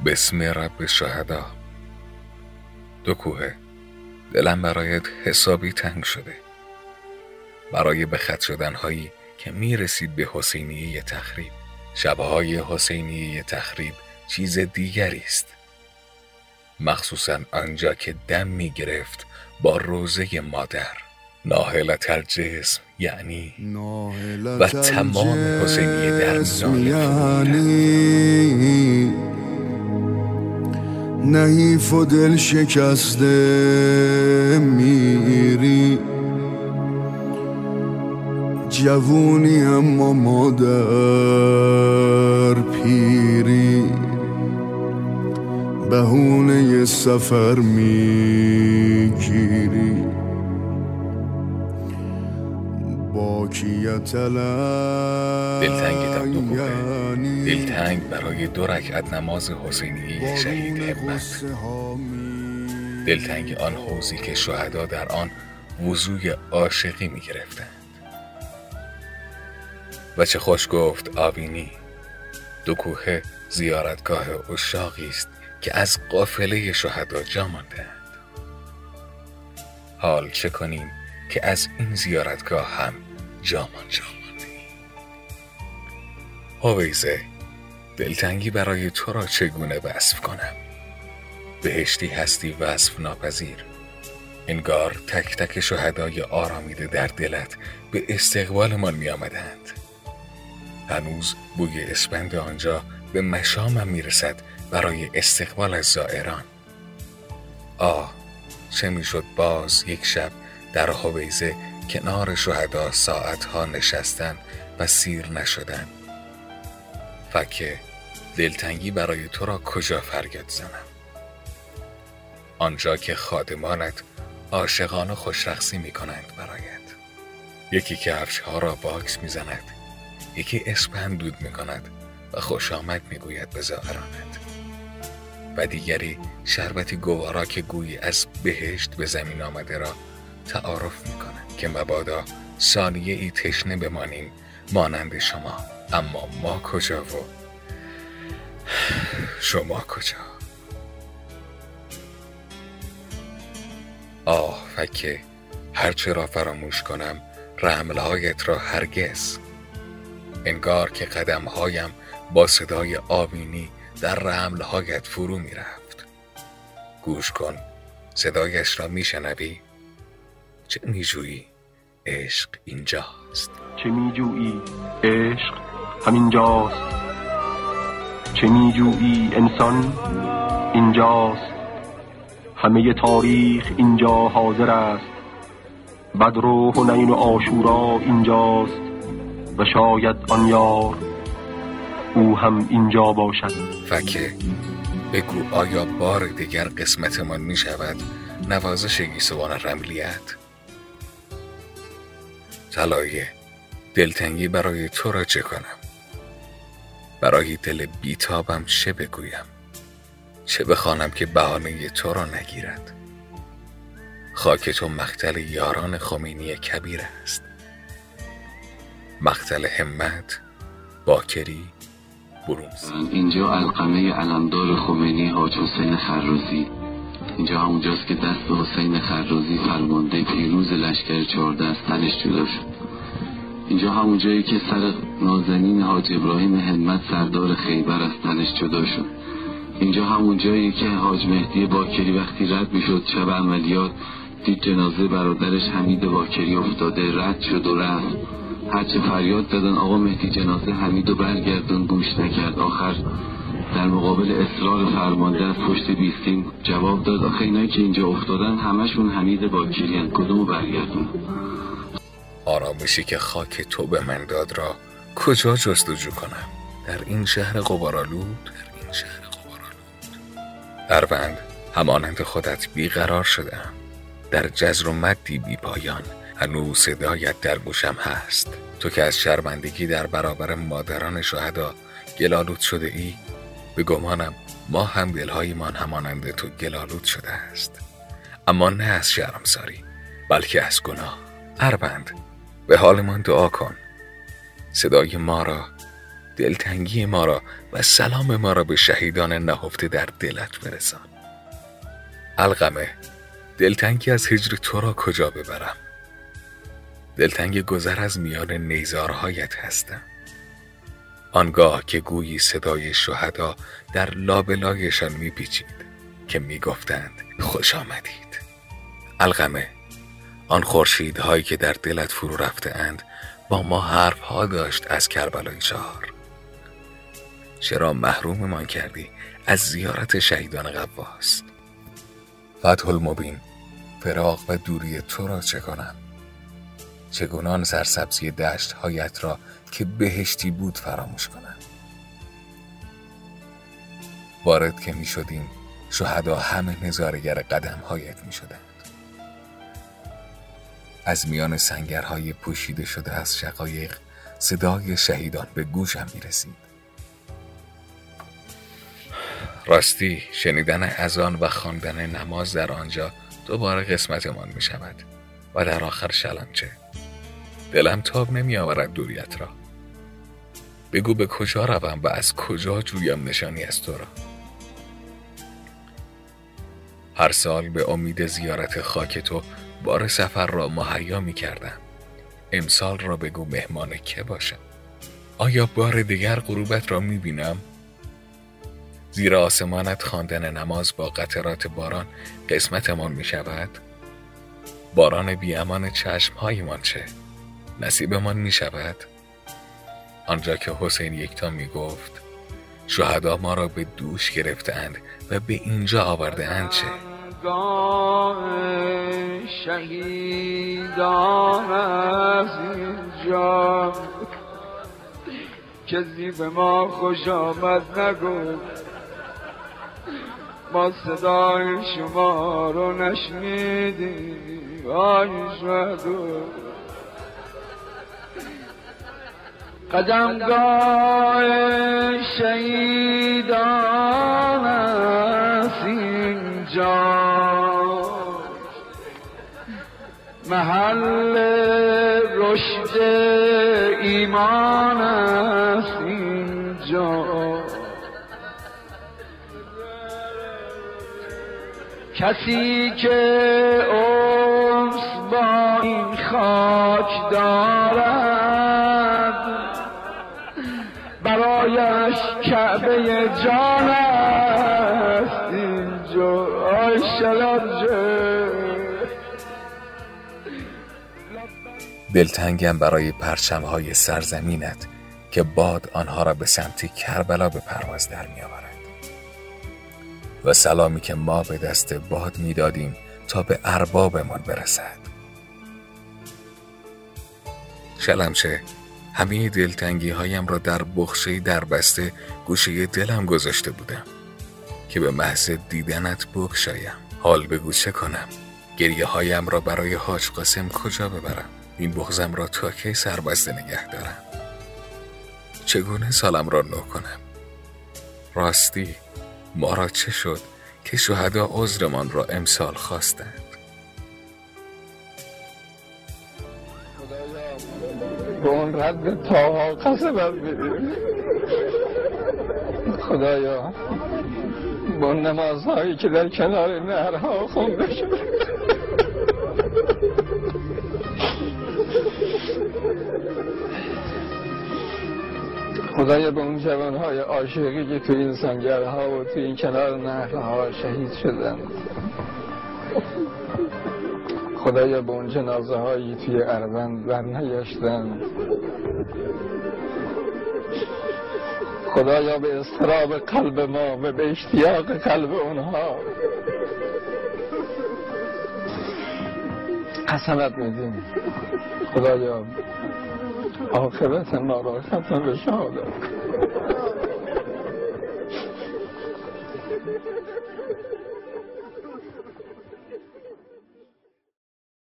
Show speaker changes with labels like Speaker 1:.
Speaker 1: بسم رب الشهدا. دو کوهه، دلم برایت حسابی تنگ شده، برای به خط شدنهایی که میرسید به حسینیه تخریب. شبهای حسینیه تخریب چیز دیگری است، مخصوصا آنجا که دم میگرفت با روزه مادر. ناهلت الجسم یعنی و تمام حسینیه در میان
Speaker 2: نحیف و دل شکسته میری، جوونی اما مادر پیری، بهونه سفر میگیری.
Speaker 1: دلتنگیدم دو کوهه، دلتنگ برای 2 رکعت نماز حسینیه شهید همت، دلتنگ آن حوضی که شهدا در آن وضوی عاشقی می گرفتند. و چه خوش گفت آوینی، دو کوهه زیارتگاه عشاقی است که از قافله شهدا جا ماندند. حال چه کنیم که از این زیارتگاه هم جا ماندیم. هویزه، دلتنگی برای تو را چگونه وصف کنم؟ بهشتی هستی وصف ناپذیر، انگار تک تک شهدای آرامیده در دلت به استقبالمان می آمدند. هنوز بوی اسپند آنجا به مشامم می رسد برای استقبال از زائران. چه می شد باز یک شب در هویزه کنار شهدا ساعتها نشستن و سیر نشدن. فکه، دلتنگی برای تو را کجا فریاد زنم؟ آنجا که خادمانت عاشقانه خوشرقصی می کنند برایت، یکی کفشها را باکس می زند، یکی اسپند دود می کند و خوش آمد می گوید به زائرانت، و دیگری شربتی گوارا که گویی از بهشت به زمین آمده را تعارف می کند که مبادا ثانیه ای تشنه بمانیم مانند شما. اما ما کجا و شما کجا؟ فکه، هرچه را فراموش کنم رملهایت را هرگز. انگار که قدمهایم با صدای آوینی در رملهایت فرو می رفت. گوش کن، صدایش را می شنوی؟ چه می جویی؟ عشق اینجاست.
Speaker 3: چه می جویی؟ عشق همینجاست. چه می جویی؟ انسان اینجاست. همه تاریخ اینجا حاضر است. بدر و حنین و عاشورا اینجاست و شاید آن یار او هم اینجا باشد.
Speaker 1: فکه، بگو آیا بار دیگر قسمتمان می شود نوازش گیسوان رملیت؟ طلایه، دلتنگی برای تو را چه کنم؟ برای دل بیتابم چه بگویم؟ چه بخوانم که بهانه تو را نگیرد؟ خاک تو مقتل یاران خمینی کبیر است، مقتل همت، باکری، برونز.
Speaker 4: اینجا علقمه علمدار خمینی حاج حسین خروزی، اینجا همونجاست که دست حسین خروزی فرمانده پیروز لشکر 14 از تنش جدا شد. اینجا همونجایی که سر نازنین حاج ابراهیم همت سردار خیبر از تنش جدا شد. اینجا همونجایی که حاج مهدی باکری وقتی رد میشد شب عملیات دید جنازه برادرش حمید باکری افتاده، رد شد و رفت. هرچه فریاد دادن آقا مهدی جنازه حمیدو برگردون، گوش نکرد. آخر در مقابل اصرار فرمانده از پشت بیستیم جواب داد آخه اینایی که اینجا افتادن همشون حمید باکری هن، کدومو برگردون؟
Speaker 1: آرامشی که خاک تو به من داد را کجا جستجو کنم؟ در این شهر غبارآلود؟ اروند، همانند خودت بیقرار شدم، در جزر و مدی بی پایان. هنوز صدایت در گوشم هست، تو که از شرمندگی در برابر مادران شهدا گلالود شده ای. به گمانم ما هم دلهایمان همانند تو گلالود شده است، اما نه از شرمساری بلکه از گناه. اروند، به حالمان دعا کن، صدای ما را دلتنگی ما را و سلام ما را به شهیدان نهفته در دلت برسان. علقمه، دلتنگی از هجر تو را کجا ببرم؟ دلتنگ گذر از میان نیزارهایت هستم. آنگاه که گویی صدای شهدا در لابلایشان میپیچید که میگفتند خوش آمدید. علقمه، آن خورشیدهایی که در دلت فرو رفته اند با ما حرفها داشت از کربلای 4. چرا محروممان کردی از زیارت شهیدان غواص؟ فتح المبین، فراق و دوری تو را چه کنم؟ چگونه آن سرسبزی دشت هایت را که بهشتی بود فراموش کنم؟ وارد که می شدیم شهدا همه نظارگر قدم هایت می شدند. از میان سنگرهای پوشیده شده از شقایق صدای شهیدان به گوشم می رسید. راستی شنیدن اذان و خواندن نماز در آنجا دوباره قسمتمان می شود و در آخر شلمچه. دلم تاب نمی آورد دوریت را. بگو به کجا روم و از کجا جویم نشانی از تو را؟ هر سال به امید زیارت خاک تو بار سفر را مهیا می کردم. امسال را بگو مهمان که باشم؟ آیا بار دیگر غروبت را می بینم؟ زیر آسمانت خواندن نماز با قطرات باران قسمتمان می شود؟ باران بی امان چشمهایمان چه؟ نصیبمان می شود؟ آنجا که حسین یکتا می گفت شهدا ما را به دوش گرفتند و به اینجا آورده‌اند چه؟
Speaker 5: شهیدان از اینجا کسی به ما خوش آمد نگفت، ما صدای شما رو نشنیدیم. آی شهدا، قدمگاه شهیدان است اینجا، محل رشد ایمان است اینجا. کسی که انس با این خاک دارد برایش کعبه جان است اینجا. آی شلمچه،
Speaker 1: دلتنگم برای پرچم‌های سرزمینت که باد آنها را به سمت کربلا به پرواز در می آورد و سلامی که ما به دست باد می دادیم تا به اربابمان برسد. شلمچه، همه دلتنگی هایم را در بخشه‌ای در بسته گوشه دلم گذاشته بودم که به محض دیدنت بگشایم. حال بگو چه کنم؟ گریه هایم را برای حاج قاسم کجا ببرم؟ این بغضم را تا کی سربسته نگه دارم؟ چگونه سالم را نو کنم؟ راستی ما را چه شد که شهدا عذرمان را امسال خواستند؟
Speaker 5: به اون رد تاها قسمت بدیم. خدایا با نمازهایی که در کنار نهرها خونده شد، خدایا به اون جوانهای عاشقی که توی این سنگرها و توی این کنار نهرها شهید شدن، خدایا به اون جنازه هایی توی اروند برنگشتن، خدایا به اضطراب قلب ما و به اشتیاق قلب اونها قسمت میدیم. خدایا عاقبت ما را ختم به شهادت.